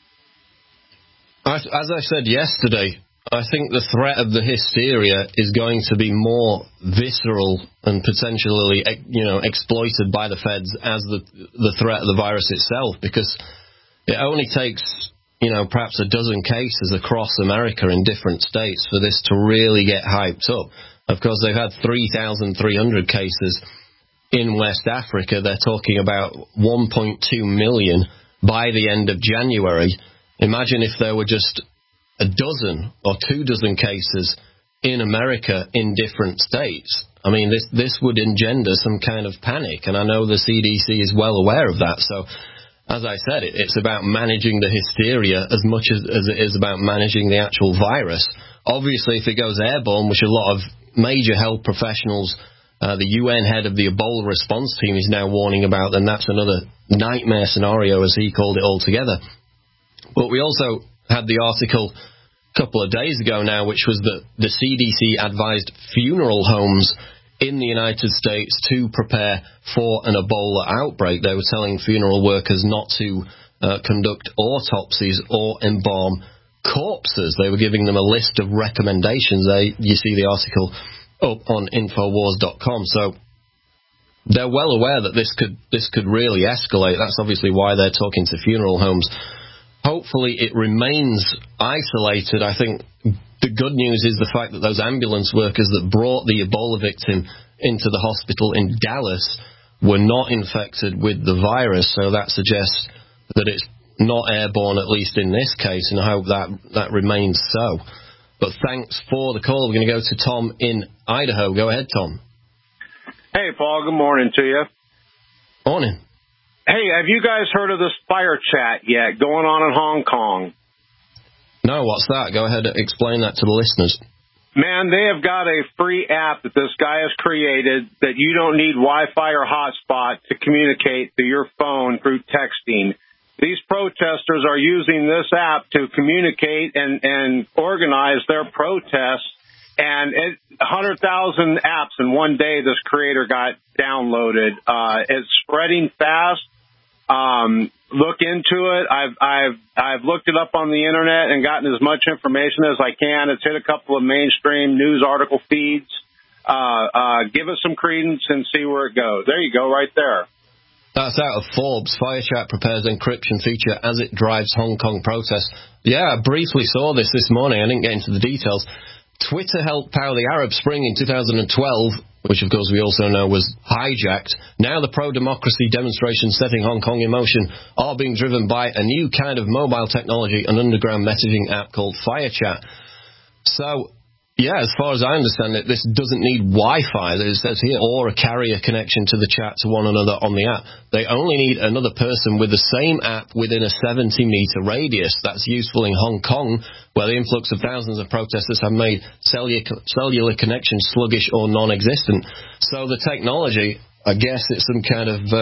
As I said yesterday, I think the threat of the hysteria is going to be more visceral and potentially, exploited by the feds as the threat of the virus itself, because it only takes, perhaps a dozen cases across America in different states for this to really get hyped up. Of course, they've had 3,300 cases in West Africa. They're talking about 1.2 million by the end of January. Imagine if there were just a dozen or 24 cases in America in different states. This would engender some kind of panic, and I know the CDC is well aware of that. So, as I said, it's about managing the hysteria as much as it is about managing the actual virus. Obviously, if it goes airborne, which a lot of major health professionals, the UN head of the Ebola response team is now warning about, then that's another nightmare scenario, as he called it altogether. But we also had the article a couple of days ago now, which was that the CDC advised funeral homes in the United States to prepare for an Ebola outbreak. They were telling funeral workers not to conduct autopsies or embalm corpses. They were giving them a list of recommendations. You see the article up on Infowars.com. So they're well aware that this could really escalate. That's obviously why they're talking to funeral homes. Hopefully it remains isolated. I think the good news is the fact that those ambulance workers that brought the Ebola victim into the hospital in Dallas were not infected with the virus, so that suggests that it's not airborne, at least in this case, and I hope that remains so. But thanks for the call. We're going to go to Tom in Idaho. Go ahead, Tom. Hey, Paul. Good morning to you. Morning. Hey, have you guys heard of this fire chat yet going on in Hong Kong? No, what's that? Go ahead and explain that to the listeners. Man, they have got a free app that this guy has created that you don't need Wi-Fi or hotspot to communicate through your phone through texting. These protesters are using this app to communicate and organize their protests. And 100,000 apps in one day this creator got downloaded. It's spreading fast. Look into it. I've looked it up on the internet and gotten as much information as I can. It's hit a couple of mainstream news article feeds. Give it some credence and see where it goes. There you go, right there. That's out of Forbes. FireChat prepares encryption feature as it drives Hong Kong protests. Yeah, I briefly saw this morning. I didn't get into the details. Twitter helped power the Arab Spring in 2012, which of course we also know was hijacked. Now the pro-democracy demonstrations setting Hong Kong in motion are being driven by a new kind of mobile technology, an underground messaging app called FireChat. So, yeah, as far as I understand it, this doesn't need Wi-Fi, it says here, or a carrier connection to the chat to one another on the app. They only need another person with the same app within a 70-meter radius. That's useful in Hong Kong, where the influx of thousands of protesters have made cellular connections sluggish or non-existent. So the technology, I guess it's some kind of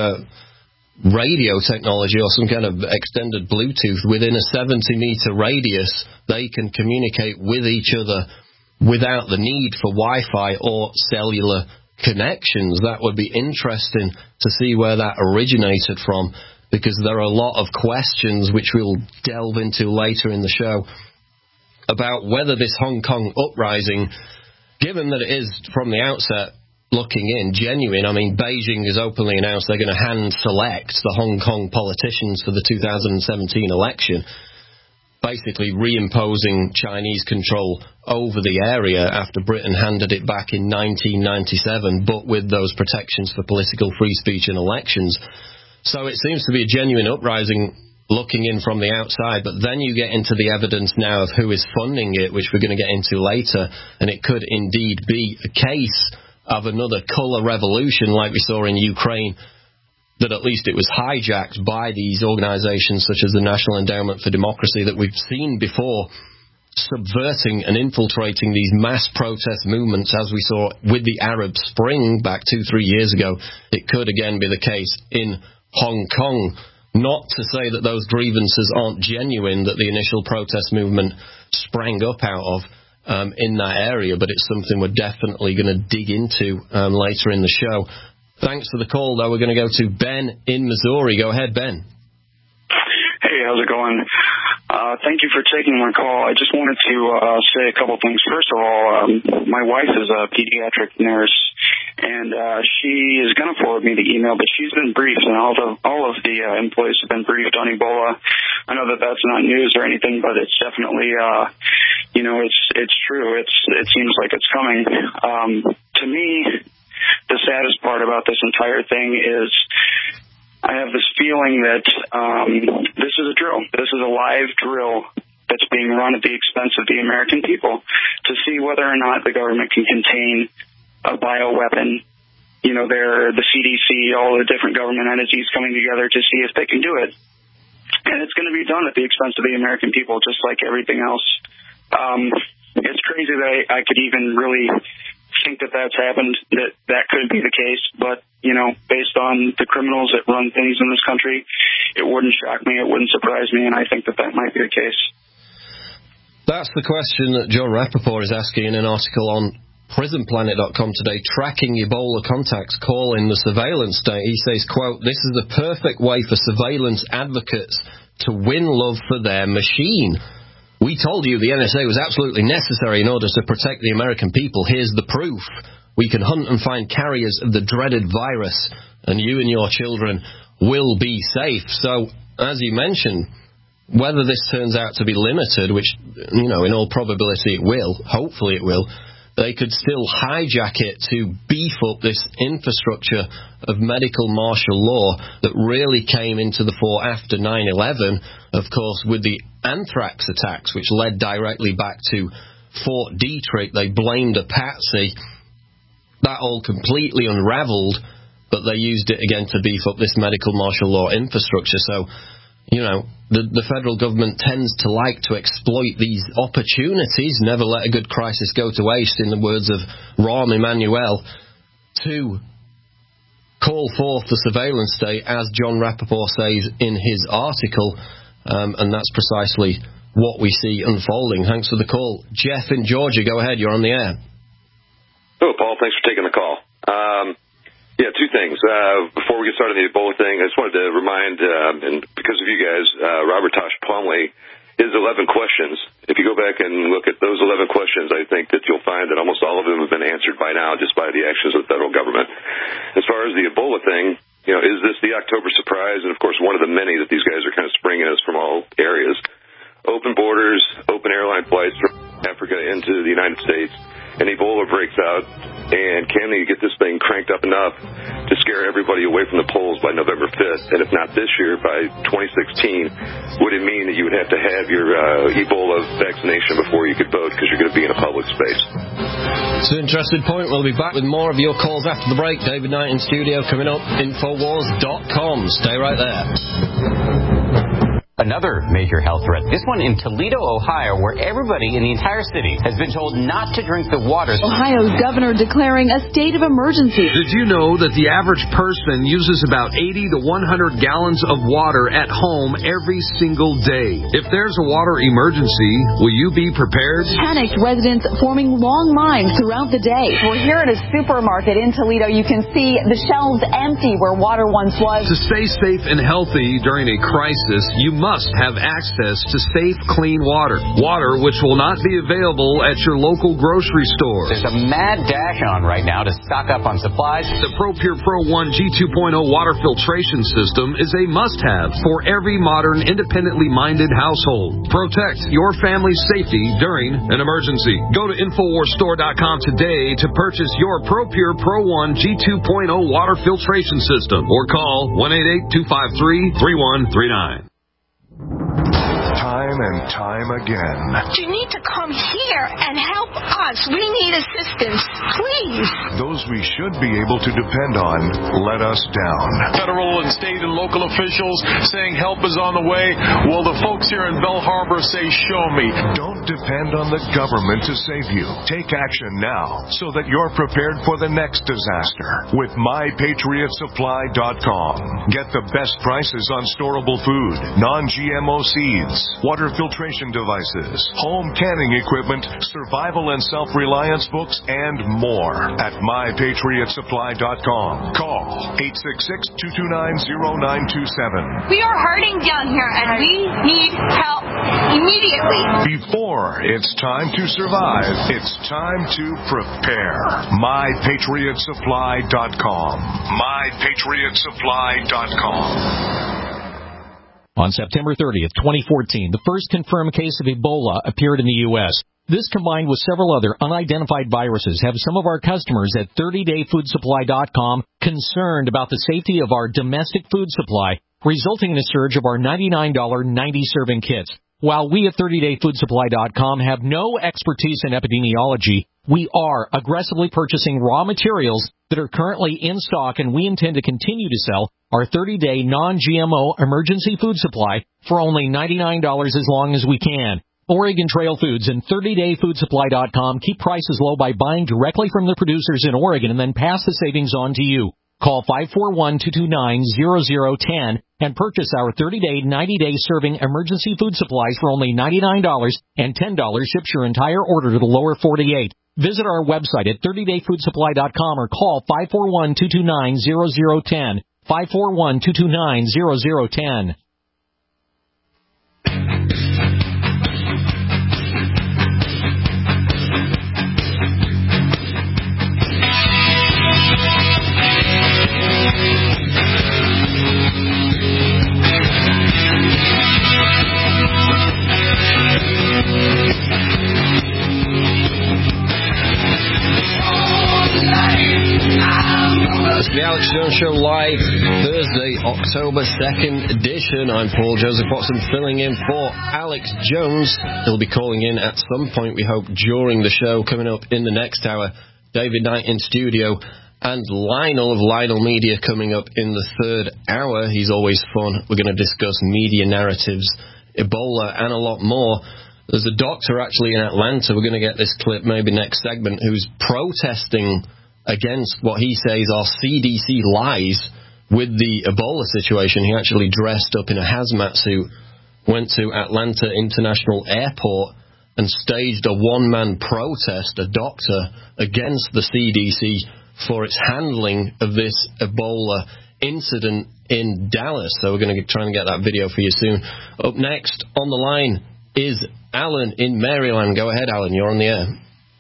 radio technology or some kind of extended Bluetooth. Within a 70-meter radius, they can communicate with each other without the need for Wi-Fi or cellular connections. That would be interesting to see where that originated from, because there are a lot of questions which we'll delve into later in the show about whether this Hong Kong uprising, given that it is from the outset looking in genuine. I mean, Beijing has openly announced they're going to hand select the Hong Kong politicians for the 2017 election, basically reimposing Chinese control over the area after Britain handed it back in 1997, but with those protections for political free speech and elections. So it seems to be a genuine uprising looking in from the outside, but then you get into the evidence now of who is funding it, which we're going to get into later, and it could indeed be a case of another colour revolution like we saw in Ukraine, that at least it was hijacked by these organisations such as the National Endowment for Democracy that we've seen before, subverting and infiltrating these mass protest movements, as we saw with the Arab Spring back 2-3 years ago. It could again be the case in Hong Kong. Not to say that those grievances aren't genuine, that the initial protest movement sprang up out of in that area, but it's something we're definitely going to dig into later in the show. Thanks for the call, though. We're going to go to Ben in Missouri. Go ahead, Ben. Hey, how's it going? Thank you for taking my call. I just wanted to say a couple things. First of all, my wife is a pediatric nurse, and she is going to forward me the email, but she's been briefed, and all of the employees have been briefed on Ebola. I know that that's not news or anything, but it's definitely, it's true. It seems like it's coming. To me, the saddest part about this entire thing is I have this feeling that this is a drill. This is a live drill that's being run at the expense of the American people to see whether or not the government can contain a bioweapon. You know, the CDC, all the different government entities coming together to see if they can do it. And it's going to be done at the expense of the American people, just like everything else. It's crazy that I could even really think that that's happened, that could be the case, but based on the criminals that run things in this country, it wouldn't shock me, it wouldn't surprise me, and I think that might be the case. That's the question that Joe Rappaport is asking in an article on prisonplanet.com today, tracking Ebola contacts, calling the surveillance state. He says, quote, "This is the perfect way for surveillance advocates to win love for their machine. We told you the NSA was absolutely necessary in order to protect the American people. Here's the proof. we can hunt and find carriers of the dreaded virus, and you and your children will be safe. So, as you mentioned, whether this turns out to be limited, which, you know, in all probability it will, hopefully it will, they could still hijack it to beef up this infrastructure of medical martial law that really came into the fore after 9/11, of course, with the anthrax attacks, which led directly back to Fort Detrick. They blamed a patsy. That all completely unraveled, but they used it again to beef up this medical martial law infrastructure. So, you know, the federal government tends to like to exploit these opportunities, never let a good crisis go to waste, in the words of Rahm Emanuel, to call forth the surveillance state, as John Rappaport says in his article, and that's precisely what we see unfolding. Thanks for the call. Jeff in Georgia, go ahead, you're on the air. Oh, Paul, thanks for taking the call. Yeah, two things. Before we get started on the Ebola thing, I just wanted to remind, and because of you guys, Robert Tosh Plumley, his 11 questions, if you go back and look at those 11 questions, I think that you'll find that almost all of them have been answered by now just by the actions of the federal government. As far as the Ebola thing, you know, is this the October surprise? And, of course, one of the many that these guys are kind of springing us from all areas. Open borders, open airline flights from Africa into the United States, and Ebola breaks out, and can they get this thing cranked up enough to scare everybody away from the polls by November 5th? And if not this year, by 2016, would it mean that you would have to have your Ebola vaccination before you could vote because you're going to be in a public space? It's an interesting point. We'll be back with more of your calls after the break. David Knight in studio coming up. Infowars.com. Stay right there. Another major health threat, this one in Toledo, Ohio, where everybody in the entire city has been told not to drink the water. Ohio's governor declaring a state of emergency. Did you know that the average person uses about 80 to 100 gallons of water at home every single day? If there's a water emergency, will you be prepared? Panicked residents forming long lines throughout the day. We're here at a supermarket in Toledo. You can see the shelves empty where water once was. To stay safe and healthy during a crisis, you must have access to safe, clean water. Water which will not be available at your local grocery store. There's a mad dash on right now to stock up on supplies. The ProPure Pro 1 G2.0 water filtration system is a must-have for every modern, independently minded household. Protect your family's safety during an emergency. Go to InfoWarsStore.com today to purchase your ProPure Pro 1 G2.0 water filtration system or call 1-888-253-3139. Time and time again. You need to come here and help us. We need assistance, please. Those we should be able to depend on let us down. Federal and state and local officials saying help is on the way. Well, the folks here in Bell Harbor say, show me. Don't depend on the government to save you. Take action now so that you're prepared for the next disaster with MyPatriotSupply.com. Get the best prices on storable food, non-GMO seeds, water filtration devices, home canning equipment, survival and self-reliance books, and more at MyPatriotSupply.com. Call 866-229-0927. We are hurting down here, and we need help immediately. Before it's time to survive, it's time to prepare. MyPatriotSupply.com. MyPatriotSupply.com. On September 30th, 2014, the first confirmed case of Ebola appeared in the U.S. This, combined with several other unidentified viruses, have some of our customers at 30dayfoodsupply.com concerned about the safety of our domestic food supply, resulting in a surge of our $99 90-serving kits. While we at 30dayfoodsupply.com have no expertise in epidemiology, we are aggressively purchasing raw materials that are currently in stock, and we intend to continue to sell our 30-day non-GMO emergency food supply for only $99 as long as we can. Oregon Trail Foods and 30dayfoodsupply.com keep prices low by buying directly from the producers in Oregon and then pass the savings on to you. Call 541-229-0010 and purchase our 30-day, 90-day serving emergency food supplies for only $99, and $10 ships your entire order to the lower 48. Visit our website at 30dayfoodsupply.com or call 541-229-0010. 541-229-0010. It's the Alex Jones Show live, Thursday, October 2nd edition. I'm Paul Joseph Watson, filling in for Alex Jones. He'll be calling in at some point, we hope, during the show. Coming up in the next hour, David Knight in studio, and Lionel of Lionel Media coming up in the third hour. He's always fun. We're going to discuss media narratives, Ebola, and a lot more. There's a doctor actually in Atlanta, we're going to get this clip maybe next segment, who's protesting against what he says are CDC lies with the Ebola situation. He actually dressed up in a hazmat suit, went to Atlanta International Airport and staged a one-man protest, a doctor, against the CDC for its handling of this Ebola incident in Dallas. So we're going to try and get that video for you soon. Up next on the line is Alan in Maryland. Go ahead, Alan. You're on the air.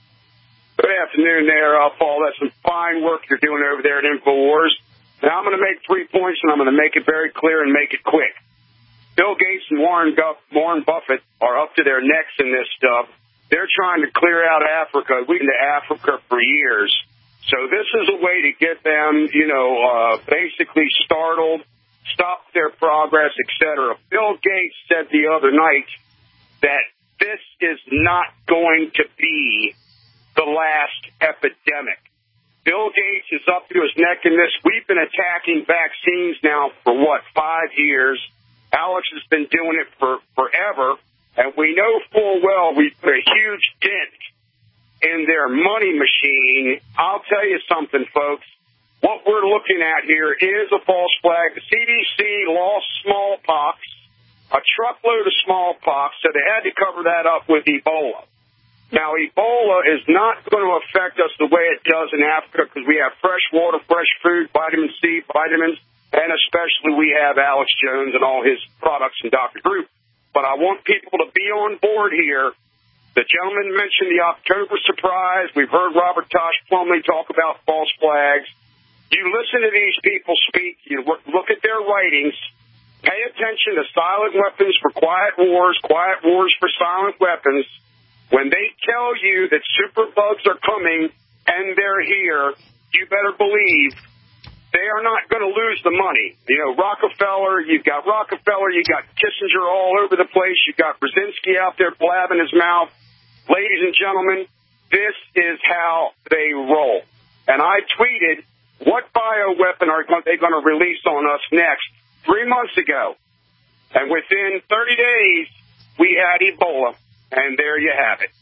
Good afternoon there, Paul. That's some fine work you're doing over there at InfoWars. Now, I'm going to make 3 points, and I'm going to make it very clear and make it quick. Bill Gates and Warren Buffett are up to their necks in this stuff. They're trying to clear out Africa. We've been to Africa for years. So this is a way to get them, basically startled, stop their progress, etc. Bill Gates said the other night that this is not going to be the last epidemic. Bill Gates is up to his neck in this. We've been attacking vaccines now for, 5 years? Alex has been doing it for forever, and we know full well we put a huge dent in their money machine. I'll tell you something, folks. What we're looking at here is a false flag. The CDC lost smallpox, a truckload of smallpox, so they had to cover that up with Ebola. Now, Ebola is not going to affect us the way it does in Africa because we have fresh water, fresh food, vitamin C, vitamins, and especially we have Alex Jones and all his products and Dr. Group. But I want people to be on board here. The gentleman mentioned the October surprise. We've heard Robert Tosh Plumley talk about false flags. You listen to these people speak. You look at their writings. Pay attention to silent weapons for quiet wars for silent weapons. When they tell you that superbugs are coming and they're here, you better believe they are not going to lose the money. Rockefeller, you've got Kissinger all over the place. You've got Brzezinski out there blabbing his mouth. Ladies and gentlemen, this is how they roll. And I tweeted, what bioweapon are they going to release on us next? 3 months ago. And within 30 days, we had Ebola. And there you have it.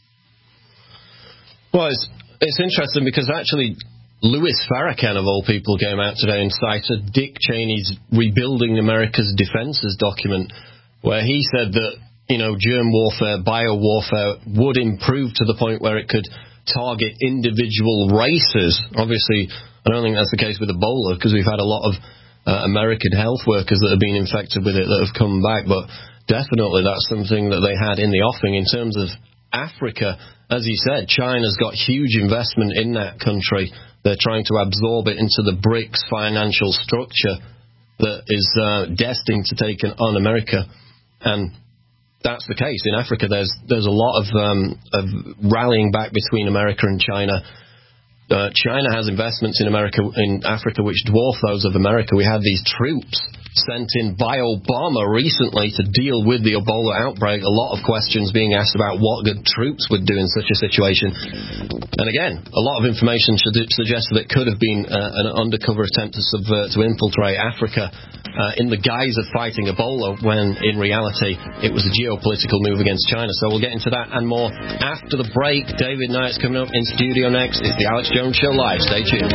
Well, it's interesting because actually Louis Farrakhan, of all people, came out today and cited Dick Cheney's Rebuilding America's Defenses document, where he said that, germ warfare, bio-warfare would improve to the point where it could target individual races. Obviously, I don't think that's the case with Ebola because we've had a lot of American health workers that have been infected with it that have come back, but definitely that's something that they had in the offing. In terms of Africa, as you said, China's got huge investment in that country. They're trying to absorb it into the BRICS financial structure that is destined to take on America. And that's the case. In Africa, there's a lot of rallying back between America and China. China has investments in Africa which dwarf those of America. We had these troops sent in by Obama recently to deal with the Ebola outbreak. A lot of questions being asked about what good troops would do in such a situation. And again, a lot of information suggests that it could have been an undercover attempt to infiltrate Africa in the guise of fighting Ebola, when in reality it was a geopolitical move against China. So we'll get into that and more after the break. David Knight's coming up in studio next. It's the Alex Jones Show Live. Stay tuned.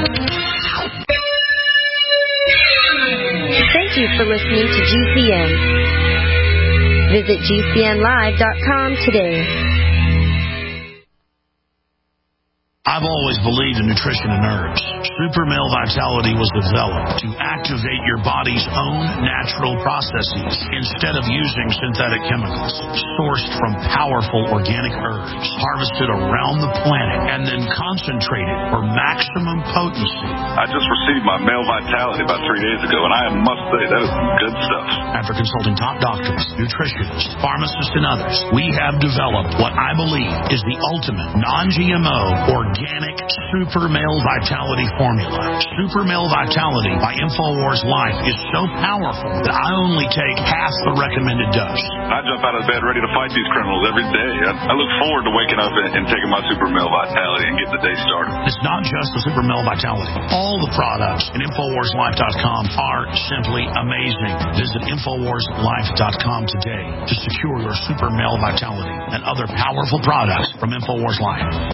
Thank you for listening to GCN. Visit GCNlive.com today. I've always believed in nutrition and herbs. Super Male Vitality was developed to activate your body's own natural processes instead of using synthetic chemicals. Sourced from powerful organic herbs, harvested around the planet, and then concentrated for maximum potency. I just received my Male Vitality about 3 days ago, and I must say, that is good stuff. After consulting top doctors, nutritionists, pharmacists, and others, we have developed what I believe is the ultimate non-GMO organic organic Super Male Vitality formula. Super Male Vitality by InfoWars Life is so powerful that I only take half the recommended dose. I jump out of bed ready to fight these criminals every day. I look forward to waking up and taking my Super Male Vitality and getting the day started. It's not just the Super Male Vitality. All the products at InfoWarsLife.com are simply amazing. Visit InfoWarsLife.com today to secure your Super Male Vitality and other powerful products from InfoWars Life.